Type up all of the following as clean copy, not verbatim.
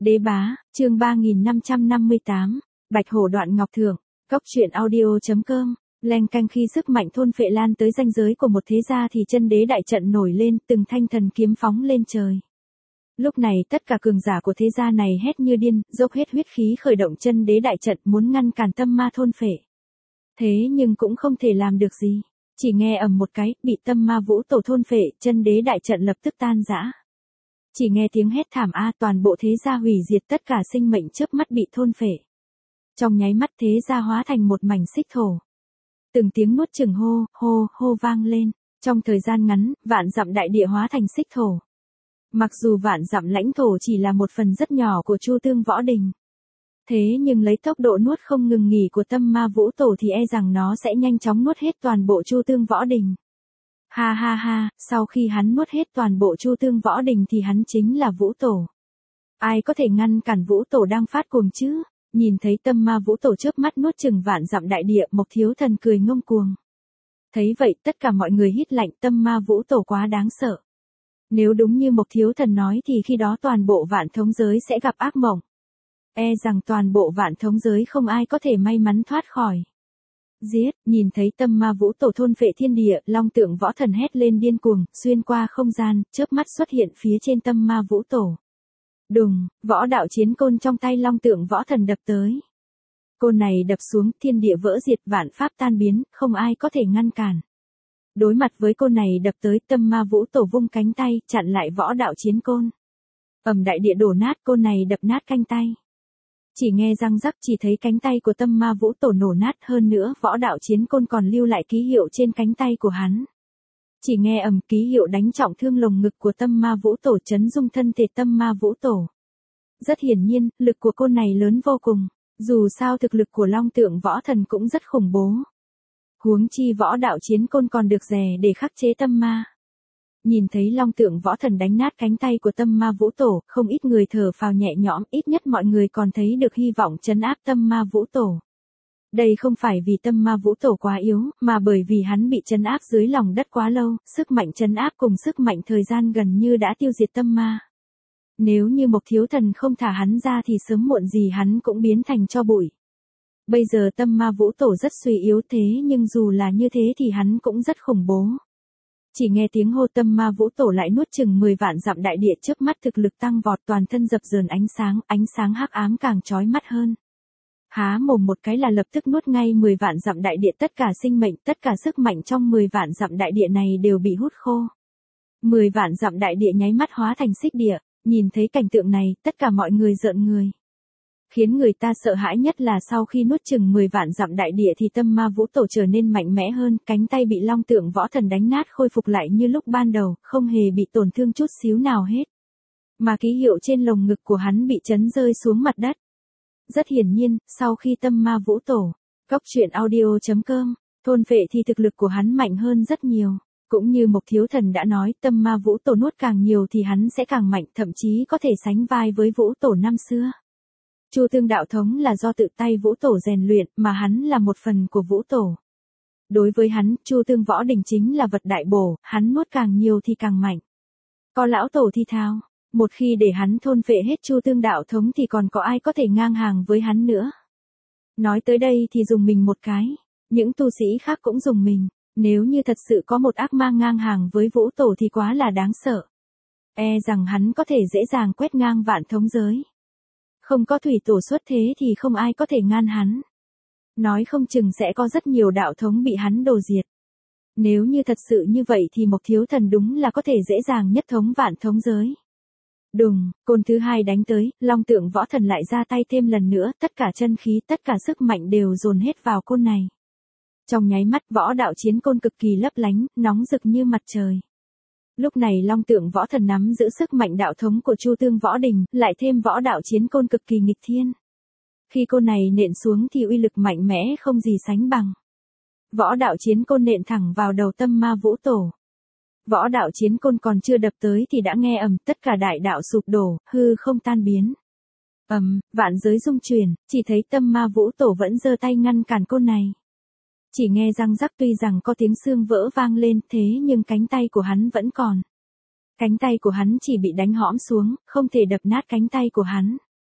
Đế bá, chương 3558, Bạch hổ đoạn ngọc thượng, cốc truyện audio.com, leng canh khi sức mạnh thôn phệ lan tới ranh giới của một thế gia thì chân đế đại trận nổi lên, từng thanh thần kiếm phóng lên trời. Lúc này tất cả cường giả của thế gia này hét như điên, dốc hết huyết khí khởi động chân đế đại trận muốn ngăn cản tâm ma thôn phệ. Thế nhưng cũng không thể làm được gì. Chỉ nghe ầm một cái, bị tâm ma vũ tổ thôn phệ, chân đế đại trận lập tức tan rã. Chỉ nghe tiếng hét thảm toàn bộ thế gia hủy diệt, tất cả sinh mệnh chớp mắt bị thôn phệ. Trong nháy mắt thế gia hóa thành một mảnh xích thổ. Từng tiếng nuốt chửng hô, hô, hô vang lên. Trong thời gian ngắn, vạn dặm đại địa hóa thành xích thổ. Mặc dù vạn dặm lãnh thổ chỉ là một phần rất nhỏ của Chu Tương Võ Đình. Thế nhưng lấy tốc độ nuốt không ngừng nghỉ của tâm ma vũ tổ thì e rằng nó sẽ nhanh chóng nuốt hết toàn bộ Chu Tương Võ Đình. Ha ha ha, sau khi hắn nuốt hết toàn bộ Chu Tương Võ Đình thì hắn chính là vũ tổ. Ai có thể ngăn cản vũ tổ đang phát cuồng chứ? Nhìn thấy tâm ma vũ tổ chớp mắt nuốt chừng vạn dặm đại địa, Mộc Thiếu Thần cười ngông cuồng. Thấy vậy tất cả mọi người hít lạnh, tâm ma vũ tổ quá đáng sợ. Nếu đúng như Mộc Thiếu Thần nói thì khi đó toàn bộ vạn thống giới sẽ gặp ác mộng. E rằng toàn bộ vạn thống giới không ai có thể may mắn thoát khỏi. Giết, nhìn thấy tâm ma vũ tổ thôn phệ thiên địa, Long Tượng Võ Thần hét lên điên cuồng, xuyên qua không gian, chớp mắt xuất hiện phía trên tâm ma vũ tổ. Đùng, võ đạo chiến côn trong tay Long Tượng Võ Thần đập tới. Côn này đập xuống, thiên địa vỡ diệt, vạn pháp tan biến, không ai có thể ngăn cản. Đối mặt với côn này đập tới, tâm ma vũ tổ vung cánh tay, chặn lại võ đạo chiến côn. Ầm, đại địa đổ nát, côn này đập nát cánh tay. Chỉ nghe răng rắc, chỉ thấy cánh tay của tâm ma vũ tổ nổ nát, hơn nữa võ đạo chiến côn còn lưu lại ký hiệu trên cánh tay của hắn. Chỉ nghe ầm, ký hiệu đánh trọng thương lồng ngực của tâm ma vũ tổ, chấn dung thân thể tâm ma vũ tổ. Rất hiển nhiên, lực của côn này lớn vô cùng, dù sao thực lực của Long Tượng Võ Thần cũng rất khủng bố. Huống chi võ đạo chiến côn còn được rè để khắc chế tâm ma. Nhìn thấy Long Tượng Võ Thần đánh nát cánh tay của tâm ma vũ tổ, không ít người thở phào nhẹ nhõm, ít nhất mọi người còn thấy được hy vọng trấn áp tâm ma vũ tổ. Đây không phải vì tâm ma vũ tổ quá yếu, mà bởi vì hắn bị trấn áp dưới lòng đất quá lâu, sức mạnh trấn áp cùng sức mạnh thời gian gần như đã tiêu diệt tâm ma. Nếu như Mộc Thiếu Thần không thả hắn ra thì sớm muộn gì hắn cũng biến thành tro bụi. Bây giờ tâm ma vũ tổ rất suy yếu, thế nhưng dù là như thế thì hắn cũng rất khủng bố. Chỉ nghe tiếng hô, tâm ma vũ tổ lại nuốt chừng 10 vạn dặm đại địa, chớp mắt thực lực tăng vọt, toàn thân dập dờn ánh sáng hắc ám càng chói mắt hơn. Há mồm một cái là lập tức nuốt ngay 10 vạn dặm đại địa, tất cả sinh mệnh, tất cả sức mạnh trong 10 vạn dặm đại địa này đều bị hút khô. 10 vạn dặm đại địa nháy mắt hóa thành xích địa, nhìn thấy cảnh tượng này, tất cả mọi người rợn người. Khiến người ta sợ hãi nhất là sau khi nuốt chừng 10 vạn dặm đại địa thì tâm ma vũ tổ trở nên mạnh mẽ hơn, cánh tay bị Long Tượng Võ Thần đánh nát khôi phục lại như lúc ban đầu, không hề bị tổn thương chút xíu nào hết. Mà ký hiệu trên lồng ngực của hắn bị chấn rơi xuống mặt đất. Rất hiển nhiên, sau khi tâm ma vũ tổ, cốc truyện audio.com, thôn phệ thì thực lực của hắn mạnh hơn rất nhiều. Cũng như Mộc Thiếu Thần đã nói, tâm ma vũ tổ nuốt càng nhiều thì hắn sẽ càng mạnh, thậm chí có thể sánh vai với vũ tổ năm xưa. Chu Tương đạo thống là do tự tay vũ tổ rèn luyện, mà hắn là một phần của vũ tổ. Đối với hắn, Chu Tương Võ Đình chính là vật đại bổ, hắn nuốt càng nhiều thì càng mạnh. Có lão tổ thi thao, một khi để hắn thôn phệ hết Chu Tương đạo thống thì còn có ai có thể ngang hàng với hắn nữa. Nói tới đây thì dùng mình một cái, những tu sĩ khác cũng dùng mình, nếu như thật sự có một ác ma ngang hàng với vũ tổ thì quá là đáng sợ. E rằng hắn có thể dễ dàng quét ngang vạn thống giới. Không có thủy tổ xuất thế thì không ai có thể ngăn hắn. Nói không chừng sẽ có rất nhiều đạo thống bị hắn đồ diệt. Nếu như thật sự như vậy thì Mộc Thiếu Thần đúng là có thể dễ dàng nhất thống vạn thống giới. Đùng, côn thứ hai đánh tới, Long Tượng Võ Thần lại ra tay thêm lần nữa, tất cả chân khí, tất cả sức mạnh đều dồn hết vào côn này. Trong nháy mắt võ đạo chiến côn cực kỳ lấp lánh, nóng rực như mặt trời. Lúc này Long Tượng Võ Thần nắm giữ sức mạnh đạo thống của Chu Tương Võ Đình, lại thêm võ đạo chiến côn cực kỳ nghịch thiên. Khi côn này nện xuống thì uy lực mạnh mẽ không gì sánh bằng. Võ đạo chiến côn nện thẳng vào đầu tâm ma vũ tổ. Võ đạo chiến côn còn chưa đập tới thì đã nghe ầm, tất cả đại đạo sụp đổ, hư không tan biến. Vạn giới rung chuyển, chỉ thấy tâm ma vũ tổ vẫn giơ tay ngăn cản côn này. Chỉ nghe răng rắc, tuy rằng có tiếng xương vỡ vang lên, thế nhưng cánh tay của hắn vẫn còn. Cánh tay của hắn chỉ bị đánh hõm xuống, không thể đập nát cánh tay của hắn.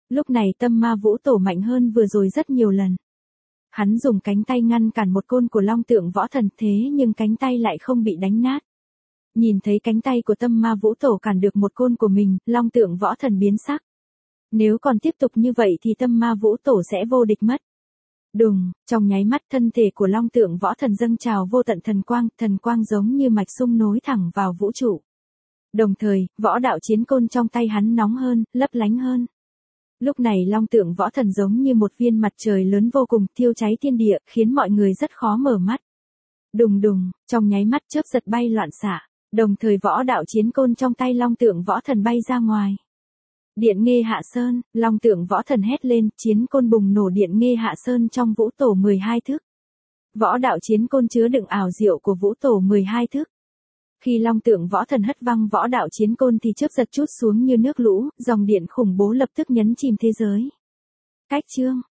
Lúc này tâm ma vũ tổ mạnh hơn vừa rồi rất nhiều lần. Hắn dùng cánh tay ngăn cản một côn của long tượng võ thần thế nhưng cánh tay lại không bị đánh nát. Nhìn thấy cánh tay của tâm ma vũ tổ cản được một côn của mình, long tượng võ thần biến sắc. Nếu còn tiếp tục như vậy thì tâm ma vũ tổ sẽ vô địch mất. Đùng, trong nháy mắt thân thể của long tượng võ thần dâng trào vô tận thần quang giống như mạch sung nối thẳng vào vũ trụ. Đồng thời, võ đạo chiến côn trong tay hắn nóng hơn, lấp lánh hơn. Lúc này long tượng võ thần giống như một viên mặt trời lớn vô cùng thiêu cháy thiên địa, khiến mọi người rất khó mở mắt. Đùng đùng, trong nháy mắt chớp giật bay loạn xạ, đồng thời võ đạo chiến côn trong tay long tượng võ thần bay ra ngoài. Điện Nghê Hạ Sơn, long tượng võ thần hét lên, chiến côn bùng nổ Điện Nghê Hạ Sơn trong vũ tổ 12 thước. Võ đạo chiến côn chứa đựng ảo diệu của vũ tổ 12 thước. Khi long tượng võ thần hất văng võ đạo chiến côn thì chớp giật trút xuống như nước lũ, dòng điện khủng bố lập tức nhấn chìm thế giới. Cách chương